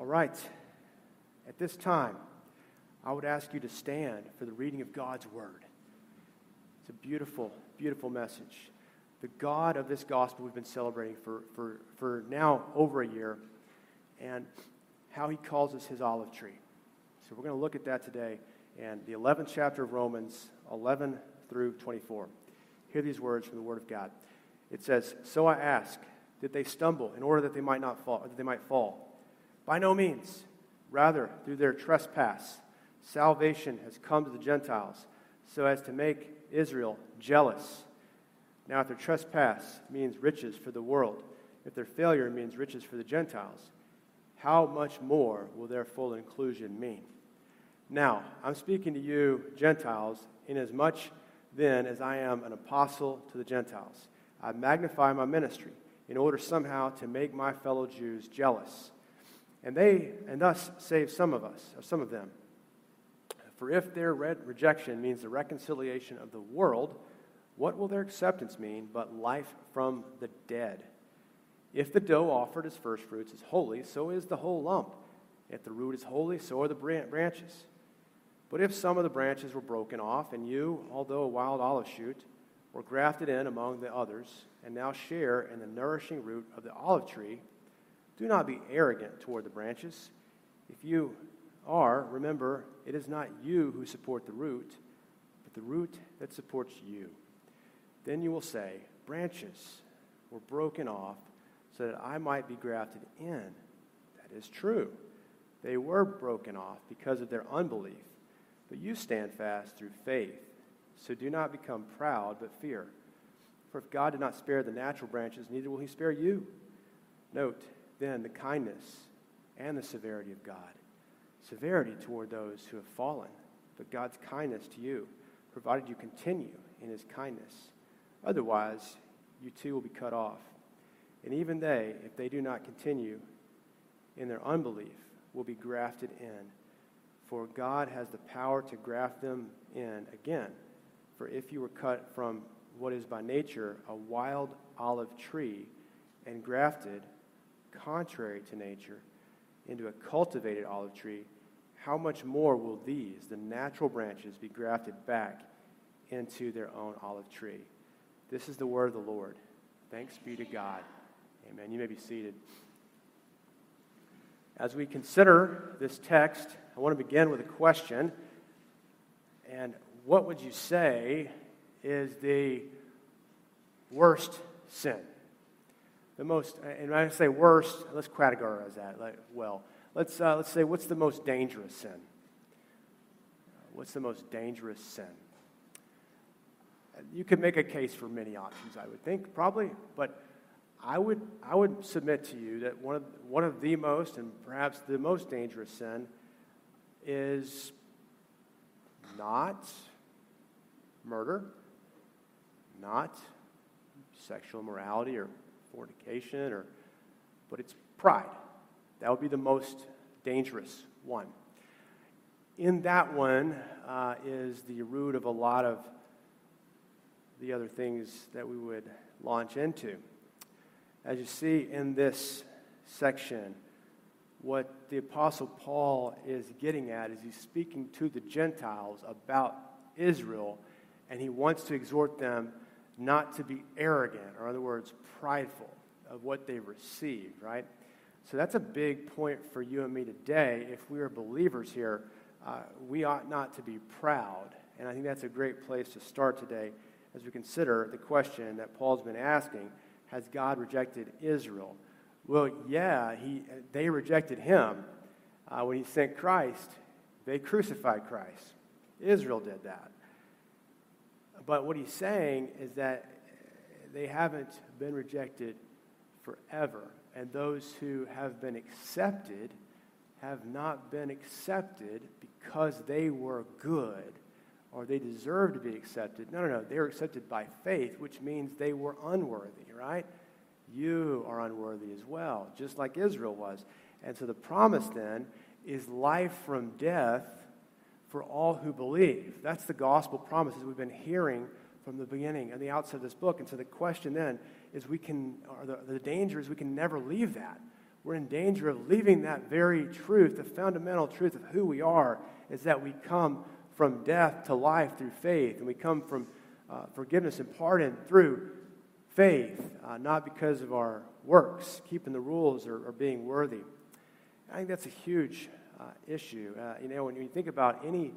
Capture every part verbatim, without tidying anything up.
All right. At this time, I would ask you to stand for the reading of God's Word. It's a beautiful, beautiful message. The God of this gospel we've been celebrating for, for, for now over a year, and how he calls us his olive tree. So we're going to look at that today, and the eleventh chapter of Romans, eleven through twenty-four. Hear these words from the Word of God. It says, "So I ask, did they stumble in order that they might not fall, or that they might fall? By no means. Rather, through their trespass, salvation has come to the Gentiles, so as to make Israel jealous. Now, if their trespass means riches for the world, if their failure means riches for the Gentiles, how much more will their full inclusion mean? Now, I'm speaking to you, Gentiles, inasmuch then as I am an apostle to the Gentiles. I magnify my ministry in order somehow to make my fellow Jews jealous, and they and thus save some of us, or some of them. For if their rejection means the reconciliation of the world, what will their acceptance mean but life from the dead? If the dough offered as first fruits is holy, so is the whole lump. If the root is holy, so are the branches. But if some of the branches were broken off, and you, although a wild olive shoot, were grafted in among the others, and now share in the nourishing root of the olive tree, do not be arrogant toward the branches. If you are, remember, it is not you who support the root, but the root that supports you. Then you will say, branches were broken off so that I might be grafted in. That is true. They were broken off because of their unbelief, but you stand fast through faith. So do not become proud, but fear. For if God did not spare the natural branches, neither will he spare you. Note, then, the kindness and the severity of God. Severity toward those who have fallen, but God's kindness to you, provided you continue in his kindness. Otherwise, you too will be cut off. And even they, if they do not continue in their unbelief, will be grafted in. For God has the power to graft them in again. For if you were cut from what is by nature a wild olive tree and grafted, contrary to nature, into a cultivated olive tree, how much more will these, the natural branches, be grafted back into their own olive tree? This is the word of the Lord. Thanks be to God. Amen. You may be seated. As we consider this text, I want to begin with a question. And what would you say is the worst sin? The most, and when I say worst, let's categorize that. Like, well, let's uh, let's say, what's the most dangerous sin? What's the most dangerous sin? You could make a case for many options, I would think, probably, but I would I would submit to you that one of one of the most, and perhaps the most dangerous sin, is not murder, not sexual immorality or fornication, or but it's pride. That would be the most dangerous one. In that one uh, is the root of a lot of the other things that we would launch into. As you see in this section, what the Apostle Paul is getting at is he's speaking to the Gentiles about Israel, and he wants to exhort them not to be arrogant, or in other words, prideful of what they've received, right? So that's a big point for you and me today. If we are believers here, uh, we ought not to be proud. And I think that's a great place to start today as we consider the question that Paul's been asking: has God rejected Israel? Well, yeah, he they rejected him uh, when he sent Christ. They crucified Christ. Israel did that. But what he's saying is that they haven't been rejected forever. And those who have been accepted have not been accepted because they were good or they deserved to be accepted. No, no, no. They were accepted by faith, which means they were unworthy, right? You are unworthy as well, just like Israel was. And so the promise then is life from death for all who believe. That's the gospel promises we've been hearing from the beginning and the outset of this book. And so the question then is we can, or the, the danger is we can never leave that. we're in danger of leaving that very truth. The fundamental truth of who we are is that we come from death to life through faith, and we come from uh, forgiveness and pardon through faith, uh, not because of our works, keeping the rules, or, or being worthy. I think that's a huge uh, issue. Uh, you know, when you think about any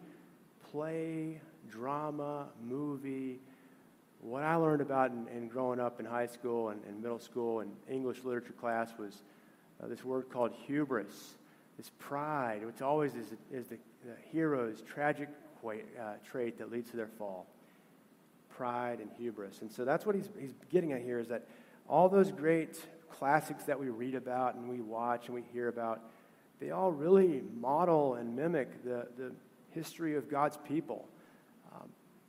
play, drama, movie, what I learned about in, in growing up in high school and, and middle school and English literature class was uh, this word called hubris, this pride, which always is, is the, the hero's tragic uh, trait that leads to their fall. Pride and hubris. And so that's what he's, he's getting at here, is that all those great classics that we read about and we watch and we hear about, they all really model and mimic the, the history of God's people. Um,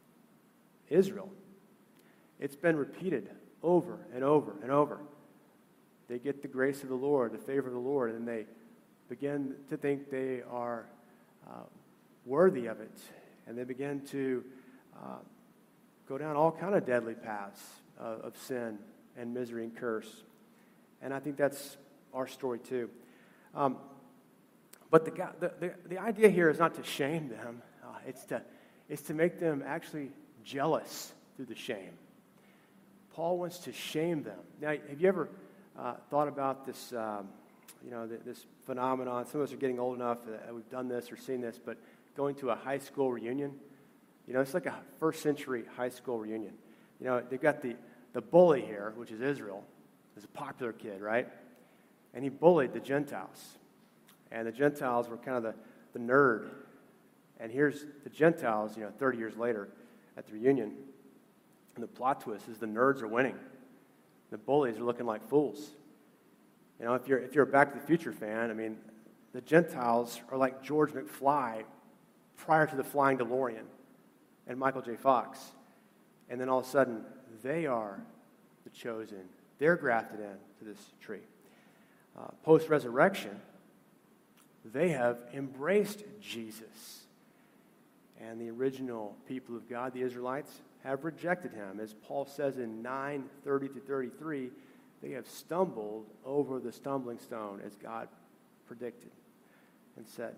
Israel. It's been repeated over and over and over. They get the grace of the Lord, the favor of the Lord, and they begin to think they are uh, worthy of it. And they begin to uh, go down all kind of deadly paths uh, of sin and misery and curse. And I think that's our story too. Um, but the, the, the, the idea here is not to shame them. Uh, it's to, it's to make them actually jealous through the shame. Paul wants to shame them. Now, have you ever uh, thought about this, um, you know, this phenomenon? Some of us are getting old enough that we've done this or seen this, but going to a high school reunion, you know, it's like a first century high school reunion. You know, they've got the, the bully here, which is Israel. He's a popular kid, right? And he bullied the Gentiles. And the Gentiles were kind of the, the nerd. And here's the Gentiles, you know, thirty years later at the reunion. And the plot twist is the nerds are winning. The bullies are looking like fools. You know, if you're if you're a Back to the Future fan, I mean, the Gentiles are like George McFly prior to the flying DeLorean and Michael J. Fox. And then all of a sudden, they are the chosen. They're grafted in to this tree. Uh, post-resurrection, they have embraced Jesus. And the original people of God, the Israelites, have rejected him. As Paul says in nine thirty to thirty-three, they have stumbled over the stumbling stone, as God predicted and said.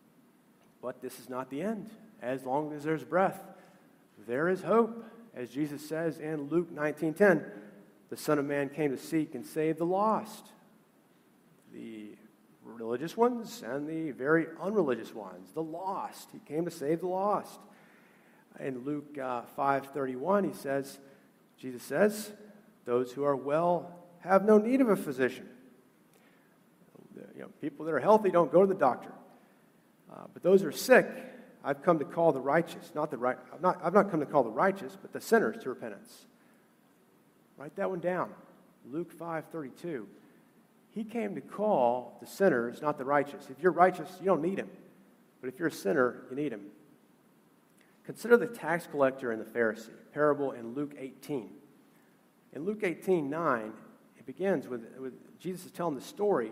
But this is not the end. As long as there's breath, there is hope. As Jesus says in Luke nineteen ten, the Son of Man came to seek and save the lost, the religious ones and the very unreligious ones, the lost. He came to save the lost. In Luke uh, five thirty-one, he says, Jesus says, those who are well have no need of a physician. You know, people that are healthy don't go to the doctor. Uh, but those who are sick, I've come to call the righteous, not the right. I've not, I've not come to call the righteous, but the sinners to repentance. Write that one down. Luke five thirty-two. He came to call the sinners, not the righteous. If you're righteous, you don't need him. But if you're a sinner, you need him. Consider the tax collector and the Pharisee, parable in Luke eighteen. In Luke eighteen nine, it begins with, with Jesus is telling the story,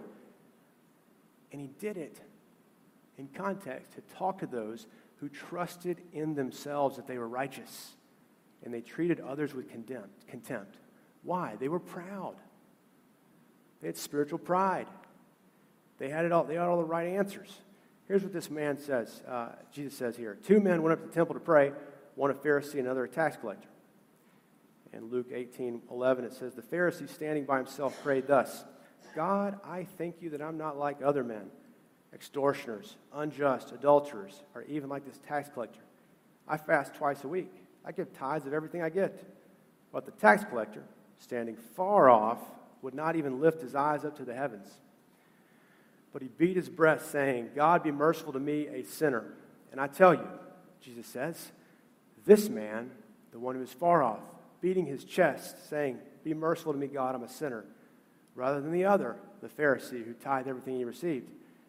and he did it in context to talk to those who trusted in themselves that they were righteous, and they treated others with contempt. contempt. Why? They were proud. They had spiritual pride. They had it all. They had all the right answers. Here's what this man says. Uh, Jesus says here: two men went up to the temple to pray, one a Pharisee, another a tax collector. In Luke eighteen eleven, it says, the Pharisee, standing by himself, prayed thus: God, I thank you that I'm not like other men, extortioners, unjust, adulterers, or even like this tax collector. I fast twice a week. I give tithes of everything I get. But the tax collector, standing far off, would not even lift his eyes up to the heavens. But he beat his breast, saying, God, be merciful to me, a sinner. And I tell you, Jesus says, this man, the one who is far off, beating his chest, saying, be merciful to me, God, I'm a sinner, rather than the other, the Pharisee, who tithed everything he received,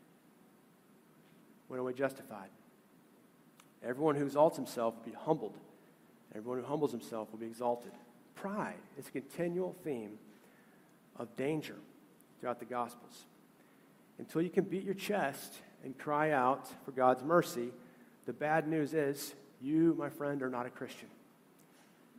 went away justified. Everyone who exalts himself will be humbled. Everyone who humbles himself will be exalted. Pride is a continual theme of danger throughout the Gospels. Until you can beat your chest and cry out for God's mercy, the bad news is you, my friend, are not a Christian.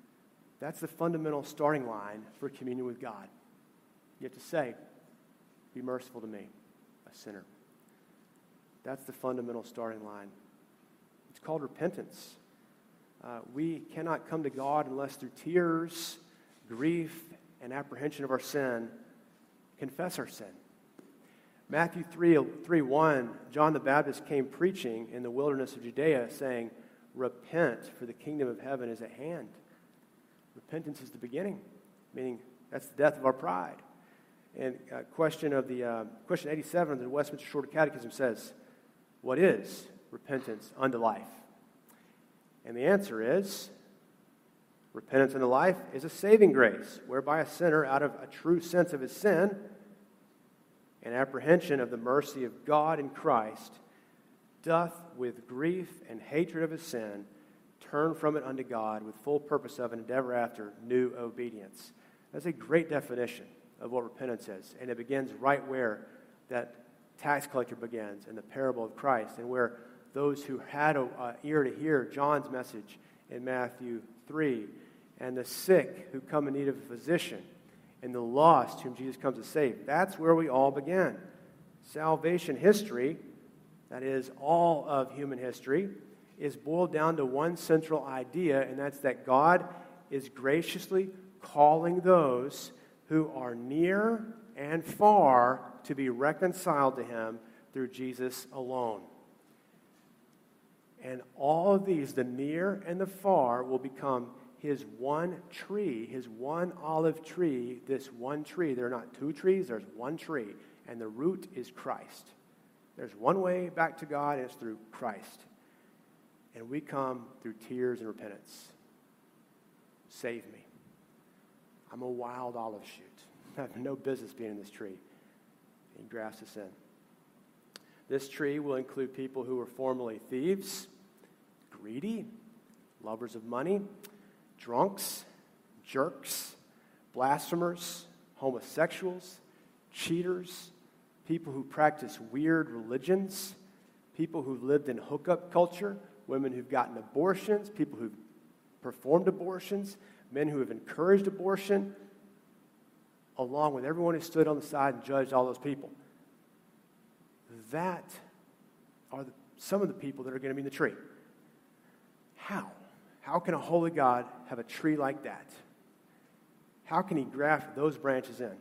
That's the fundamental starting line for communion with God. You have to say, be merciful to me, a sinner. That's the fundamental starting line. It's called repentance. Uh, we cannot come to God unless through tears, grief, and apprehension of our sin, confess our sin. Matthew three, three one, John the Baptist came preaching in the wilderness of Judea, saying, repent, for the kingdom of heaven is at hand. Repentance is the beginning, meaning that's the death of our pride. And uh, question of the uh, question eighty-seven of the Westminster Shorter Catechism says, what is repentance unto life? And the answer is, repentance unto life is a saving grace, whereby a sinner, out of a true sense of his sin and apprehension of the mercy of God in Christ, doth with grief and hatred of his sin turn from it unto God with full purpose of and endeavor after new obedience. That's a great definition of what repentance is. And it begins right where that tax collector begins in the parable of Christ, and where those who had an ear to hear John's message in Matthew three, and the sick who come in need of a physician, and the lost whom Jesus comes to save. That's where we all begin. Salvation history, that is all of human history, is boiled down to one central idea, and that's that God is graciously calling those who are near and far to be reconciled to him through Jesus alone. And all of these, the near and the far, will become his one tree, his one olive tree, this one tree. There are not two trees, there's one tree, and the root is Christ. There's one way back to God, and it's through Christ. And we come through tears and repentance. Save me. I'm a wild olive shoot. I have no business being in this tree. And grafts us in. This tree will include people who were formerly thieves, greedy, lovers of money, drunks, jerks, blasphemers, homosexuals, cheaters, people who practice weird religions, people who lived in hookup culture, women who've gotten abortions, people who've performed abortions, men who have encouraged abortion, along with everyone who stood on the side and judged all those people. That are the, some of the people that are going to be in the tree. How? How can a holy God have a tree like that? How can he graft those branches in?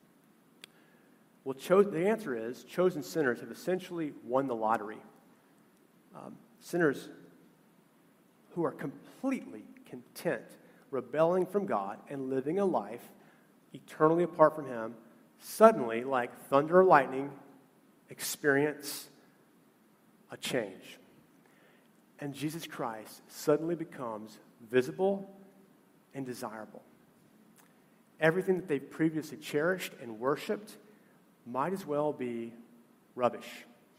Well, cho- the answer is chosen sinners have essentially won the lottery. Um, sinners who are completely content, rebelling from God and living a life eternally apart from him, suddenly, like thunder or lightning, experience a change. And Jesus Christ suddenly becomes visible and desirable. Everything that they've previously cherished and worshipped might as well be rubbish.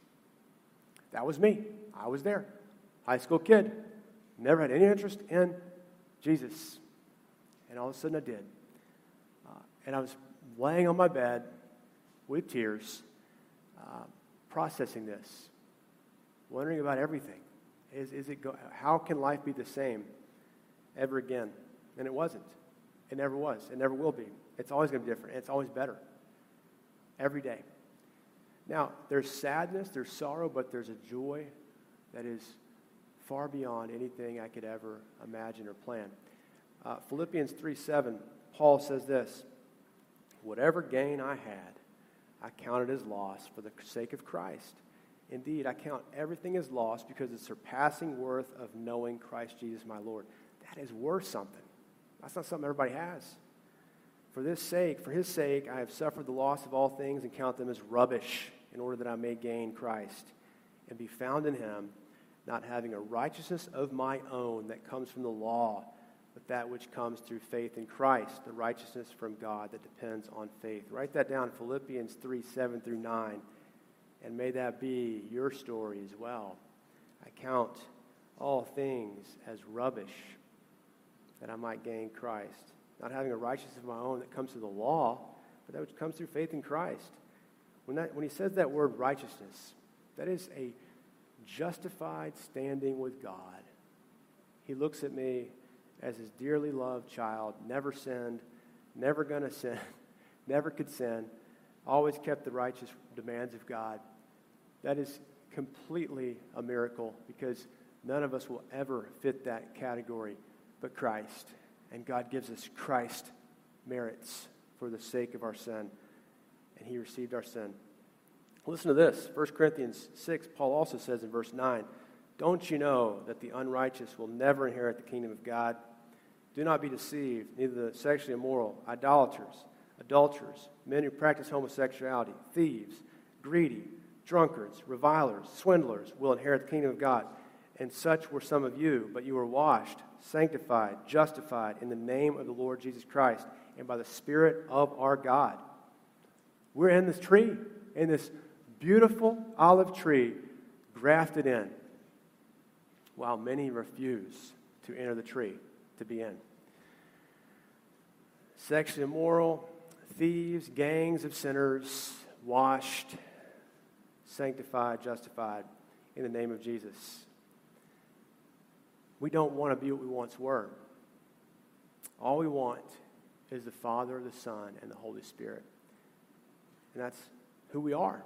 That was me. I was there. High school kid. Never had any interest in Jesus. And all of a sudden I did. Uh, and I was laying on my bed with tears, uh, processing this, wondering about everything. Is, is it go- how can life be the same ever again? And it wasn't. It never was. It never will be. It's always going to be different. It's always better. Every day. Now, there's sadness, there's sorrow, but there's a joy that is far beyond anything I could ever imagine or plan. Uh, Philippians three seven, Paul says this, whatever gain I had, I counted as loss for the sake of Christ. Indeed, I count everything as loss because of the surpassing worth of knowing Christ Jesus my Lord. That is worth something. That's not something everybody has. For this sake, for his sake, I have suffered the loss of all things and count them as rubbish in order that I may gain Christ and be found in him, not having a righteousness of my own that comes from the law, but that which comes through faith in Christ, the righteousness from God that depends on faith. Write that down, Philippians three, seven through nine, and may that be your story as well. I count all things as rubbish that I might gain Christ, not having a righteousness of my own that comes through the law, but that which comes through faith in Christ. When that when he says that word righteousness, that is a justified standing with God. He looks at me as his dearly loved child, never sinned, never going to sin, never could sin, always kept the righteous demands of God. That is completely a miracle because none of us will ever fit that category but Christ. And God gives us Christ merits for the sake of our sin. And he received our sin. Listen to this. First Corinthians six, Paul also says in verse nine, "Don't you know that the unrighteous will never inherit the kingdom of God? Do not be deceived, neither the sexually immoral, idolaters, adulterers, men who practice homosexuality, thieves, greedy, drunkards, revilers, swindlers will inherit the kingdom of God. And such were some of you, but you were washed, sanctified, justified in the name of the Lord Jesus Christ and by the Spirit of our God." We're in this tree, in this beautiful olive tree, grafted in, while many refuse to enter the tree to be in. Sexually immoral, thieves, gangs of sinners, washed, sanctified, justified in the name of Jesus. We don't want to be what we once were. All we want is the Father, the Son, and the Holy Spirit. And that's who we are.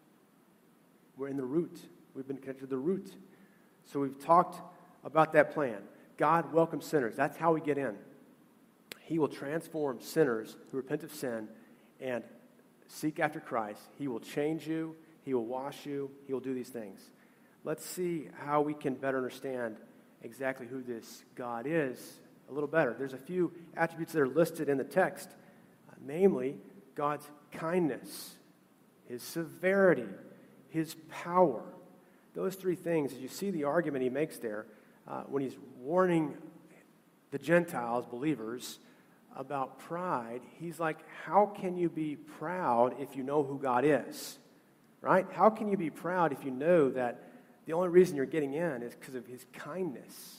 We're in the root. We've been connected to the root. So we've talked about that plan. God welcomes sinners. That's how we get in. He will transform sinners who repent of sin and seek after Christ. He will change you. He will wash you. He will do these things. Let's see how we can better understand exactly who this God is a little better. There's a few attributes that are listed in the text, uh, namely God's kindness, his severity, his power. Those three things, as you see the argument he makes there, uh, when he's warning the Gentiles, believers, about pride, he's like, how can you be proud if you know who God is? Right? How can you be proud if you know that the only reason you're getting in is because of his kindness?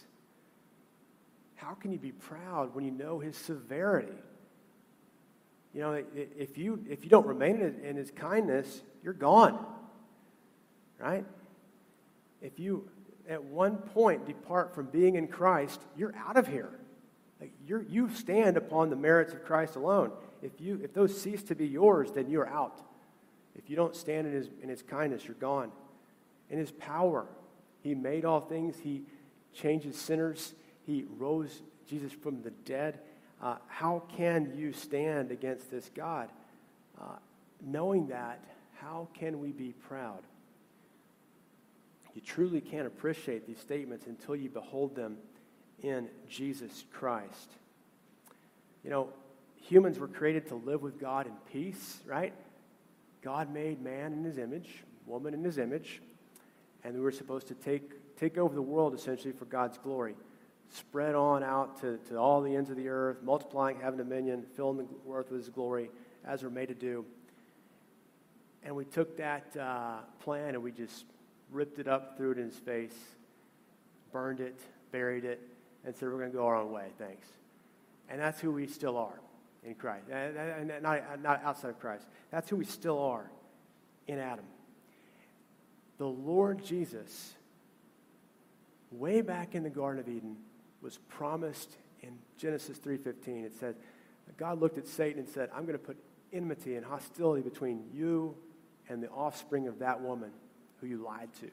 How can you be proud when you know his severity? You know, if you if you don't remain in his kindness, you're gone. Right? If you at one point depart from being in Christ, you're out of here. Like you're, you stand upon the merits of Christ alone. If you if those cease to be yours, then you're out. If you don't stand in his in his kindness, you're gone. In his power, he made all things. He changes sinners. He rose Jesus from the dead. Uh, how can you stand against this God? Uh, knowing that, how can we be proud? You truly can't appreciate these statements until you behold them in Jesus Christ. You know, humans were created to live with God in peace, right? God made man in his image, woman in his image, and we were supposed to take, take over the world essentially for God's glory. Spread on out to, to all the ends of the earth, multiplying, having dominion, filling the earth with his glory, as we're made to do. And we took that uh, plan and we just ripped it up, threw it in his face, burned it, buried it, and said, we're going to go our own way, thanks. And that's who we still are in Christ. And not, not outside of Christ. That's who we still are in Adam. The Lord Jesus, way back in the Garden of Eden, was promised in Genesis three fifteen. It said, God looked at Satan and said, I'm going to put enmity and hostility between you and the offspring of that woman who you lied to.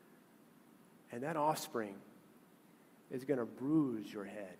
And that offspring is going to bruise your head.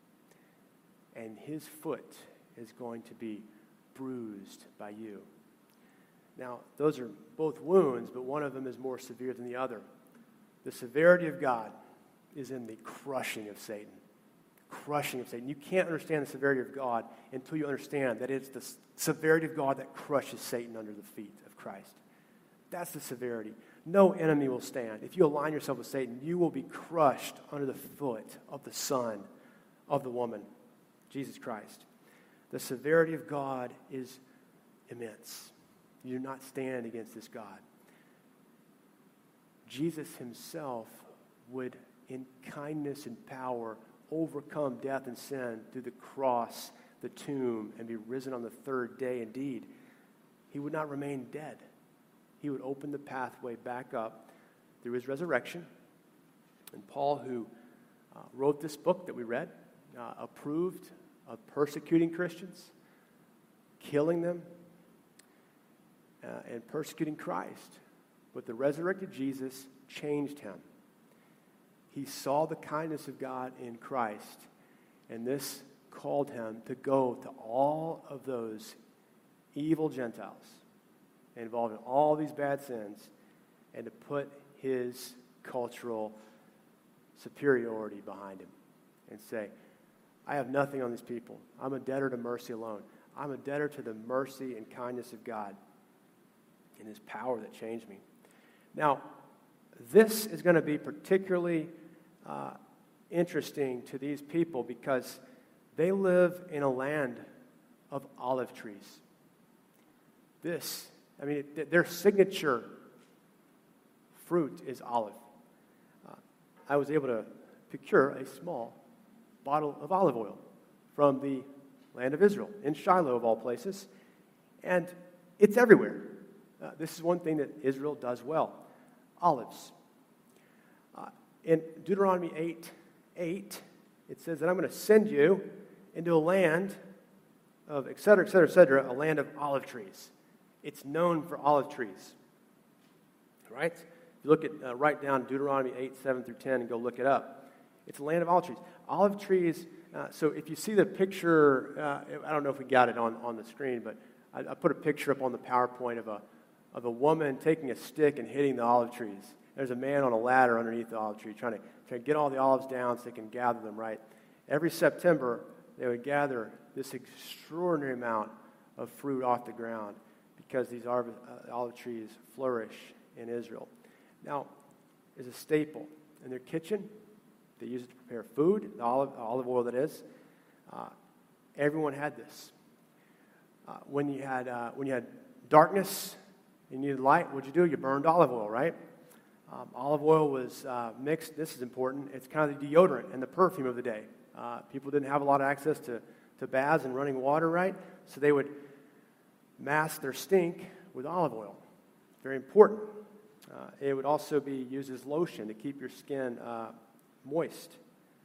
And his foot is going to be bruised by you. Now, those are both wounds, but one of them is more severe than the other. The severity of God is in the crushing of Satan. Crushing of Satan. You can't understand the severity of God until you understand that it's the severity of God that crushes Satan under the feet of Christ. That's the severity. No enemy will stand. If you align yourself with Satan, you will be crushed under the foot of the Son of the woman, Jesus Christ. The severity of God is immense. You do not stand against this God. Jesus himself would, in kindness and power, overcome death and sin through the cross, the tomb, and be risen on the third day. Indeed, he would not remain dead. He would open the pathway back up through his resurrection. And Paul, who uh, wrote this book that we read, uh, approved of persecuting Christians, killing them, uh, and persecuting Christ. But the resurrected Jesus changed him. He saw the kindness of God in Christ, and this called him to go to all of those evil Gentiles involved in all these bad sins and to put his cultural superiority behind him and say, I have nothing on these people. I'm a debtor to mercy alone. I'm a debtor to the mercy and kindness of God and his power that changed me. Now, this is going to be particularly uh, interesting to these people because they live in a land of olive trees. This, I mean, their signature fruit is olive. Uh, I was able to procure a small bottle of olive oil from the land of Israel, in Shiloh of all places, and it's everywhere. Uh, this is one thing that Israel does well, olives. Uh, in Deuteronomy eight eight, it says that I'm going to send you into a land of et cetera, et cetera, et cetera, a land of olive trees. It's known for olive trees, right? If you look at, uh, write down Deuteronomy eight, seven through ten and go look it up. It's a land of olive trees. Olive trees, uh, so if you see the picture, uh, I don't know if we got it on, on the screen, but I, I put a picture up on the PowerPoint of a of a woman taking a stick and hitting the olive trees. There's a man on a ladder underneath the olive tree trying to, trying to get all the olives down so they can gather them, right? Every September, they would gather this extraordinary amount of fruit off the ground because these olive trees flourish in Israel. Now, as a staple in their kitchen, they use it to prepare food, the olive, olive oil that is. Uh, everyone had this. Uh, when you had uh, when you had darkness and you needed light, what'd you do? You burned olive oil, right? Um, olive oil was uh, mixed. This is important. It's kind of the deodorant and the perfume of the day. Uh, people didn't have a lot of access to, to baths and running water, right? So they would mask their stink with olive oil. Very important. Uh, it would also be used as lotion to keep your skin uh, moist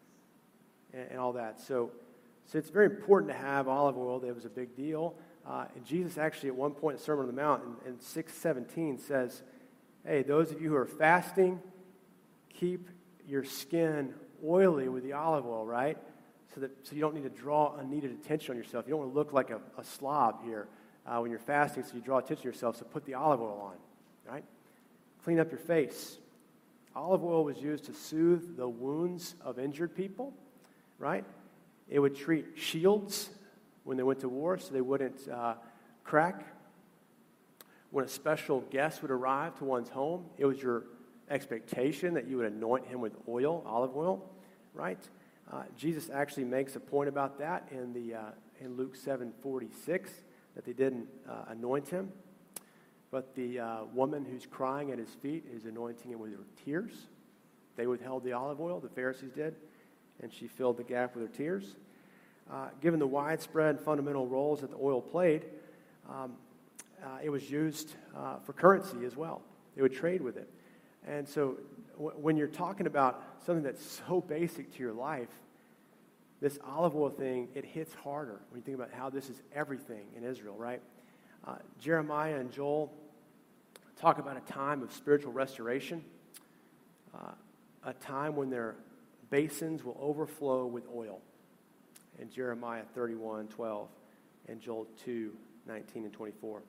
and, and all that. So, so it's very important to have olive oil. That was a big deal. Uh, and Jesus actually at one point in the Sermon on the Mount in, in six seventeen says, hey, those of you who are fasting, keep your skin oily with the olive oil, right? So that so you don't need to draw unneeded attention on yourself. You don't want to look like a, a slob here uh, when you're fasting, so you draw attention to yourself. So put the olive oil on, right? Clean up your face. Olive oil was used to soothe the wounds of injured people, right? It would treat shields when they went to war so they wouldn't uh, crack. When a special guest would arrive to one's home, it was your expectation that you would anoint him with oil, olive oil, right? Uh, Jesus actually makes a point about that in the uh, in Luke seven forty-six, that they didn't uh, anoint him. But the uh, woman who's crying at his feet is anointing him with her tears. They withheld the olive oil, the Pharisees did, and she filled the gap with her tears. Uh, given the widespread fundamental roles that the oil played, um, uh, it was used uh, for currency as well. They would trade with it. And so w- when you're talking about something that's so basic to your life, this olive oil thing, it hits harder when you think about how this is everything in Israel, right? Uh, Jeremiah and Joel talk about a time of spiritual restoration, uh, a time when their basins will overflow with oil. In Jeremiah thirty-one twelve and Joel two nineteen and twenty-four.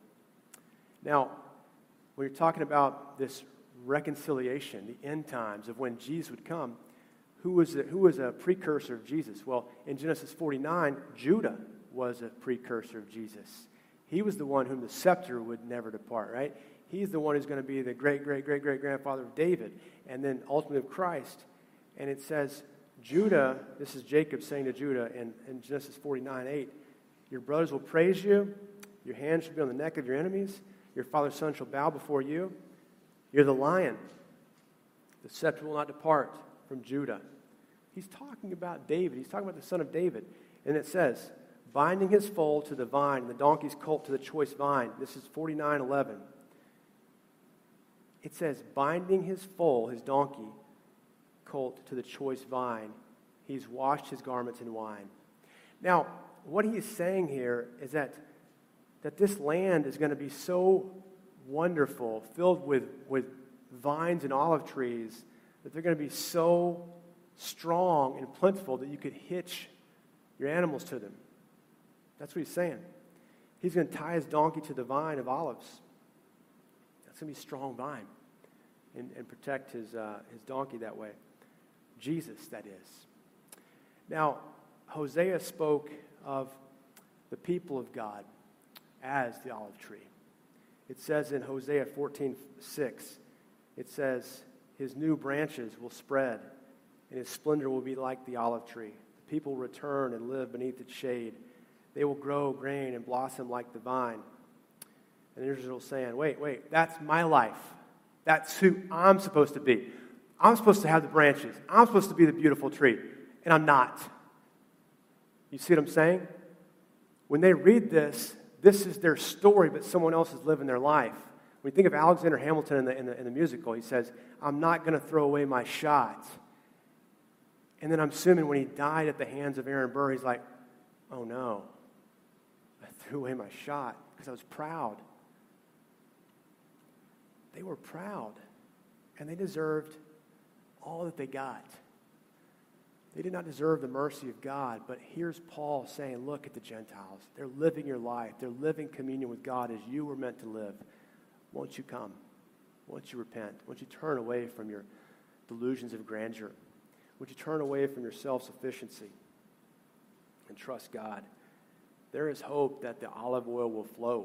Now, when you're talking about this reconciliation, the end times of when Jesus would come, who was a, who was a precursor of Jesus? Well, in Genesis forty-nine, Judah was a precursor of Jesus. He was the one whom the scepter would never depart, right? He's the one who's going to be the great, great, great, great grandfather of David, and then ultimately of Christ. And it says, Judah, this is Jacob saying to Judah in, in Genesis forty-nine eight, your brothers will praise you, your hand shall be on the neck of your enemies, your father's son shall bow before you. You're the lion. The scepter will not depart from Judah. He's talking about David. He's talking about the son of David. And it says, binding his foal to the vine, and the donkey's colt to the choice vine. This is forty-nine eleven. It says, binding his foal, his donkey, colt to the choice vine. He's washed his garments in wine. Now, what he is saying here is that, that this land is going to be so wonderful, filled with, with vines and olive trees, that they're going to be so strong and plentiful that you could hitch your animals to them. That's what he's saying. He's going to tie his donkey to the vine of olives. That's going to be a strong vine and, and protect his, uh, his donkey that way. Jesus, that is. Now, Hosea spoke of the people of God as the olive tree. It says in Hosea fourteen six, it says, his new branches will spread, and his splendor will be like the olive tree. The people will return and live beneath its shade. They will grow grain and blossom like the vine. And Israel's saying, wait, wait, that's my life. That's who I'm supposed to be. I'm supposed to have the branches. I'm supposed to be the beautiful tree. And I'm not. You see what I'm saying? When they read this, this is their story, but someone else is living their life. When you think of Alexander Hamilton in the, in the, in the musical, he says, I'm not going to throw away my shot. And then I'm assuming when he died at the hands of Aaron Burr, he's like, oh no, I threw away my shot because I was proud. They were proud, and they deserved all that they got. They did not deserve the mercy of God, but here's Paul saying, look at the Gentiles. They're living your life. They're living communion with God as you were meant to live. Won't you come? Won't you repent? Won't you turn away from your delusions of grandeur? Won't you turn away from your self-sufficiency and trust God? There is hope that the olive oil will flow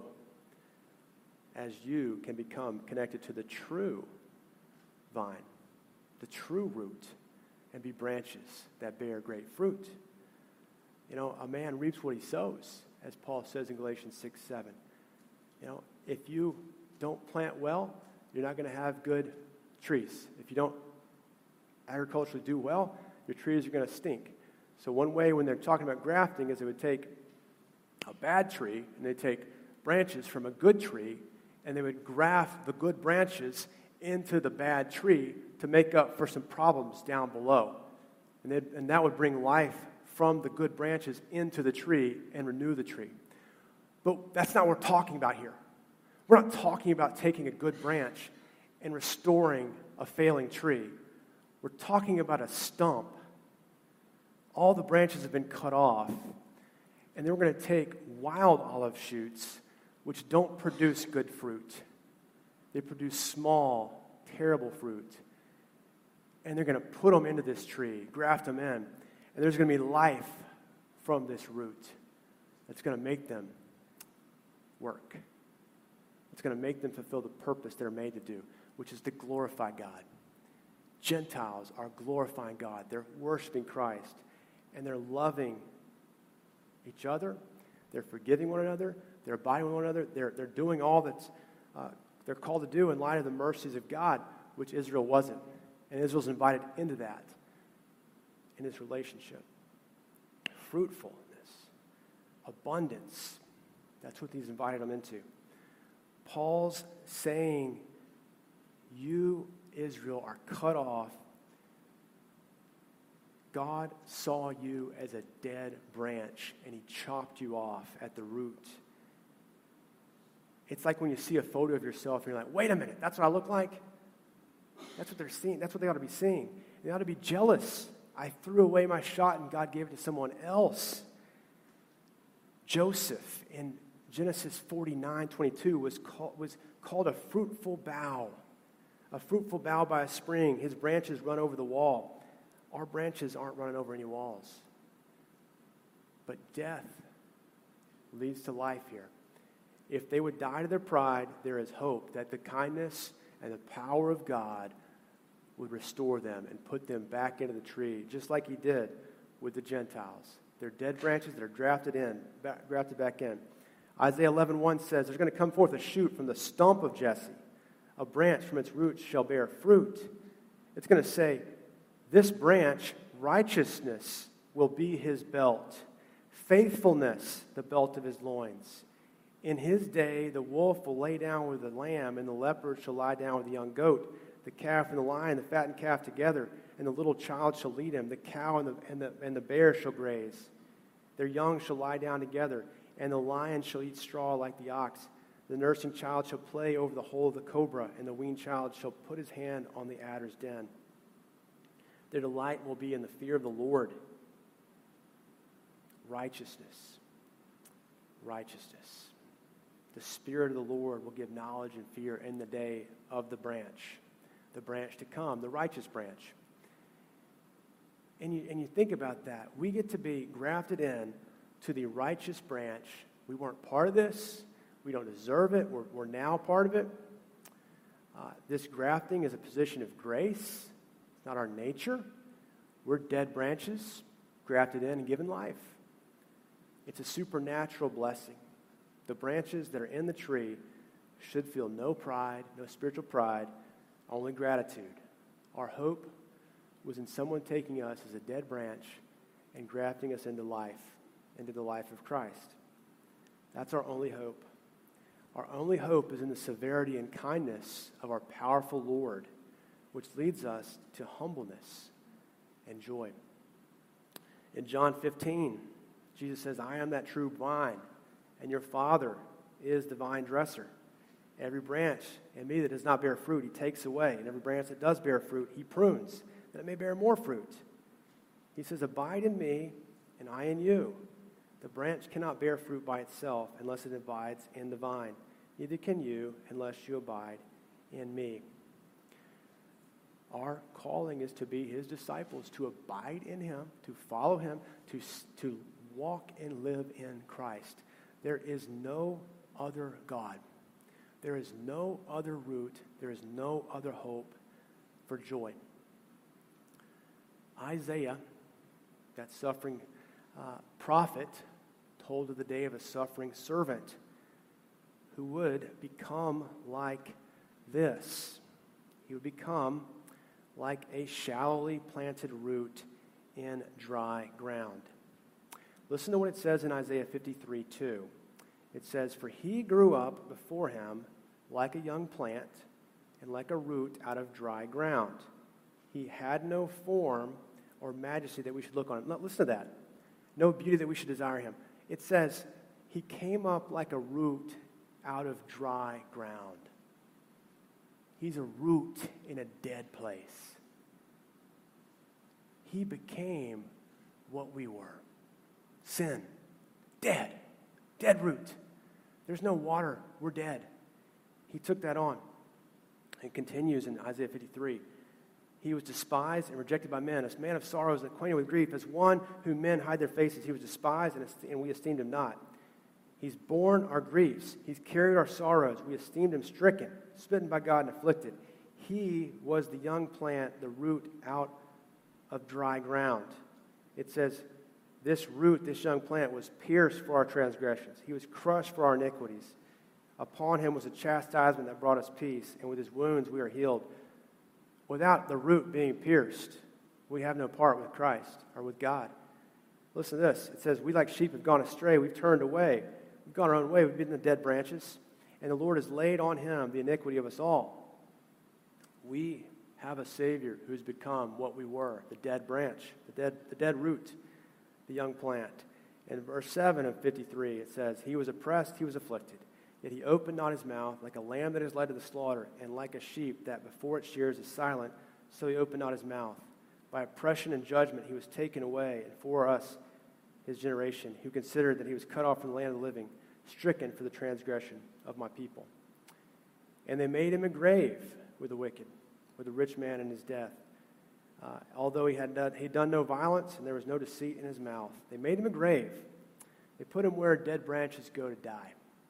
as you can become connected to the true vine, the true root, and be branches that bear great fruit. You know, a man reaps what he sows, as Paul says in Galatians six seven. You know, if you don't plant well, you're not going to have good trees. If you don't agriculturally do well, your trees are going to stink. So one way when they're talking about grafting is they would take a bad tree and they take branches from a good tree and they would graft the good branches into the bad tree to make up for some problems down below. And, and that would bring life from the good branches into the tree and renew the tree. But that's not what we're talking about here. We're not talking about taking a good branch and restoring a failing tree. We're talking about a stump. All the branches have been cut off, and then we're going to take wild olive shoots, which don't produce good fruit. They produce small, terrible fruit. And they're going to put them into this tree, graft them in, and there's going to be life from this root that's going to make them work. It's going to make them fulfill the purpose they're made to do, which is to glorify God. Gentiles are glorifying God. They're worshiping Christ, and they're loving each other. They're forgiving one another. They're abiding with one another. They're, they're doing all that's uh, they're called to do in light of the mercies of God, which Israel wasn't. And Israel's invited into that in this relationship. Fruitfulness, abundance. That's what he's invited them into. Paul's saying, you, Israel, are cut off. God saw you as a dead branch, and he chopped you off at the root. It's like when you see a photo of yourself, and you're like, wait a minute, that's what I look like? That's what they're seeing. That's what they ought to be seeing. They ought to be jealous. I threw away my shot, and God gave it to someone else. Joseph in Genesis forty-nine twenty-two was called, was called a fruitful bough. A fruitful bough by a spring. His branches run over the wall. Our branches aren't running over any walls. But death leads to life here. If they would die to their pride, there is hope that the kindness and the power of God would restore them and put them back into the tree, just like he did with the Gentiles. They're dead branches that are drafted in, back, grafted back in. Isaiah eleven one says, there's going to come forth a shoot from the stump of Jesse. A branch from its roots shall bear fruit. It's going to say, this branch, righteousness, will be his belt. Faithfulness, the belt of his loins. In his day, the wolf will lay down with the lamb, and the leopard shall lie down with the young goat. The calf and the lion, the fattened calf together, and the little child shall lead him. The cow and the, and the, and the bear shall graze. Their young shall lie down together, and the lion shall eat straw like the ox. The nursing child shall play over the hole of the cobra, and the weaned child shall put his hand on the adder's den. Their delight will be in the fear of the Lord. Righteousness. Righteousness. The Spirit of the Lord will give knowledge and fear in the day of the branch. The branch to come, the righteous branch. And you, and you think about that. We get to be grafted in to the righteous branch. We weren't part of this. We don't deserve it. We're, we're now part of it. Uh, this grafting is a position of grace. It's not our nature. We're dead branches, grafted in and given life. It's a supernatural blessing. The branches that are in the tree should feel no pride, no spiritual pride, only gratitude. Our hope was in someone taking us as a dead branch and grafting us into life, into the life of Christ. That's our only hope. Our only hope is in the severity and kindness of our powerful Lord, which leads us to humbleness and joy. In John fifteen, Jesus says, I am that true vine, and your Father is the vine dresser. Every branch in me that does not bear fruit, he takes away. And every branch that does bear fruit, he prunes, that it may bear more fruit. He says, abide in me, and I in you. The branch cannot bear fruit by itself unless it abides in the vine. Neither can you unless you abide in me. Our calling is to be his disciples, to abide in him, to follow him, to, to walk and live in Christ. There is no other God. There is no other root. There is no other hope for joy. Isaiah, that suffering uh, prophet, told of the day of a suffering servant who would become like this. He would become like a shallowly planted root in dry ground. Listen to what it says in Isaiah fifty-three two. It says, for he grew up before him like a young plant and like a root out of dry ground. He had no form or majesty that we should look on. Now, listen to that. No beauty that we should desire him. It says, he came up like a root out of dry ground. He's a root in a dead place. He became what we were. Sin. Dead. Dead root. There's no water. We're dead. He took that on. It continues in Isaiah fifty-three. He was despised and rejected by men, as man of sorrows and acquainted with grief, as one whom men hide their faces. He was despised, and, and we esteemed him not. He's borne our griefs. He's carried our sorrows. We esteemed him stricken, smitten by God, and afflicted. He was the young plant, the root out of dry ground. It says, this root, this young plant, was pierced for our transgressions. He was crushed for our iniquities. Upon him was a chastisement that brought us peace, and with his wounds we are healed. Without the root being pierced, we have no part with Christ or with God. Listen to this. It says, we like sheep have gone astray. We've turned away. We've gone our own way. We've been the dead branches. And the Lord has laid on him the iniquity of us all. We have a Savior who's become what we were, the dead branch, the dead, the dead root, the young plant. In verse seven of fifty-three, it says, he was oppressed, he was afflicted. Yet he opened not his mouth, like a lamb that is led to the slaughter, and like a sheep that before its shears is silent, so he opened not his mouth. By oppression and judgment he was taken away, and for us, his generation, who considered that he was cut off from the land of the living, stricken for the transgression of my people. And they made him a grave with the wicked, with the rich man in his death. Uh, although he had done, he'd done no violence, and there was no deceit in his mouth. They made him a grave. They put him where dead branches go to die.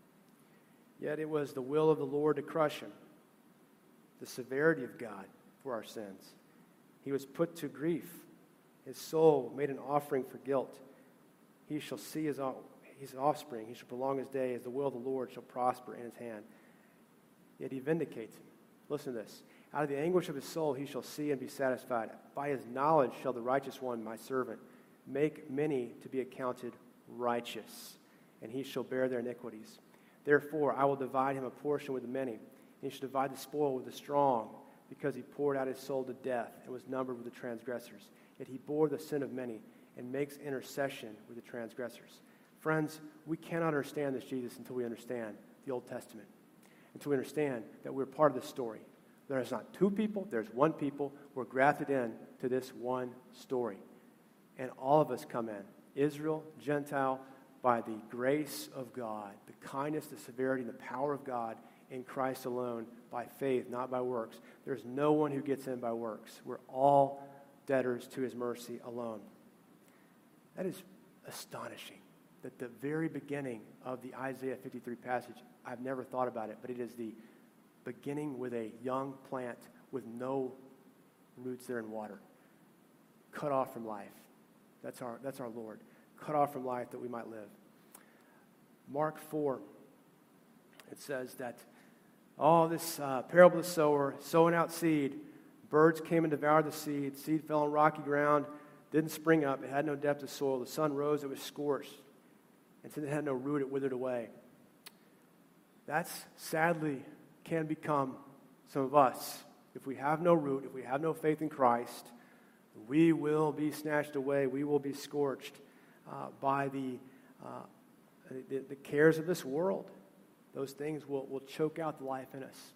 Yet it was the will of the Lord to crush him, the severity of God for our sins. He was put to grief. His soul made an offering for guilt. He shall see his, his offspring. He shall prolong his days. The will of the Lord shall prosper in his hand. Yet he vindicates him. Listen to this. Out of the anguish of his soul he shall see and be satisfied. By his knowledge shall the righteous one, my servant, make many to be accounted righteous, and he shall bear their iniquities. Therefore, I will divide him a portion with the many, and he shall divide the spoil with the strong, because he poured out his soul to death and was numbered with the transgressors. Yet he bore the sin of many and makes intercession with the transgressors. Friends, we cannot understand this Jesus until we understand the Old Testament until we understand that we're part of this story. There's not two people, there's one people. We're grafted in to this one story. And all of us come in, Israel, Gentile, by the grace of God, the kindness, the severity, and the power of God in Christ alone, by faith, not by works. There's no one who gets in by works. We're all debtors to his mercy alone. That is astonishing. That the very beginning of the Isaiah fifty-three passage, I've never thought about it, but it is the beginning with a young plant with no roots there in water, cut off from life. That's our, that's our Lord, cut off from life that we might live. Mark four, it says that, oh, this uh, parable of the sower, sowing out seed, birds came and devoured the seed, seed fell on rocky ground, didn't spring up, it had no depth of soil, the sun rose, it was scorched, and since it had no root, it withered away. That's sadly can become some of us. If we have no root, if we have no faith in Christ, we will be snatched away, we will be scorched uh, by the, uh, the the cares of this world. Those things will, will choke out the life in us.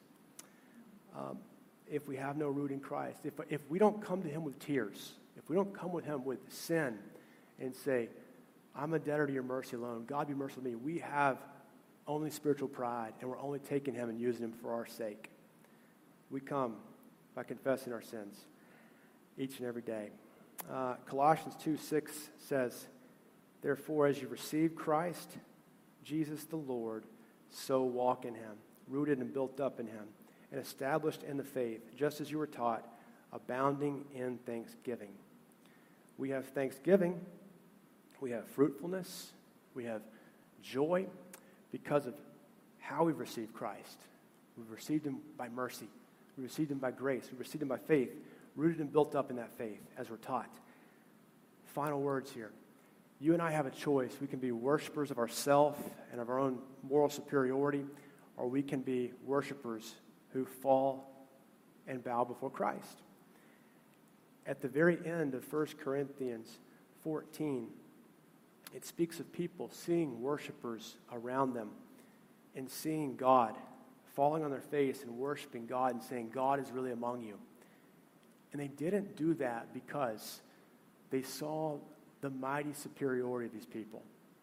Um, if we have no root in Christ, if, if we don't come to him with tears, if we don't come with him with sin and say, I'm a debtor to your mercy alone, God be merciful to me, we have only spiritual pride, and we're only taking him and using him for our sake. We come by confessing our sins each and every day. Uh, Colossians two six says, therefore, as you receive Christ, Jesus the Lord, so walk in him, rooted and built up in him, and established in the faith, just as you were taught, abounding in thanksgiving. We have thanksgiving, we have fruitfulness, we have joy because of how we've received Christ. We've received him by mercy. We received him by grace. We received him by faith, rooted and built up in that faith, as we're taught. Final words here. You and I have a choice. We can be worshipers of ourselves and of our own moral superiority, or we can be worshipers who fall and bow before Christ. At the very end of First Corinthians fourteen, it speaks of people seeing worshipers around them and seeing God, falling on their face and worshiping God and saying, God is really among you. And they didn't do that because they saw the mighty superiority of these people.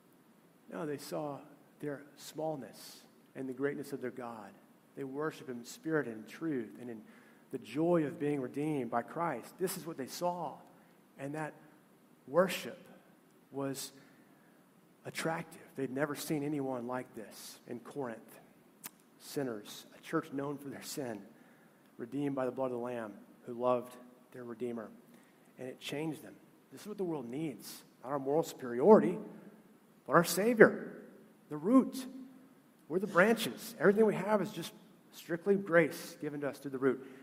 No, they saw their smallness and the greatness of their God. They worship him in spirit and in truth and in the joy of being redeemed by Christ. This is what they saw. And that worship was attractive. They'd never seen anyone like this in Corinth. Sinners, a church known for their sin, redeemed by the blood of the Lamb, who loved their Redeemer. And it changed them. This is what the world needs. Not our moral superiority, but our Savior, the root. We're the branches. Everything we have is just strictly grace given to us through the root.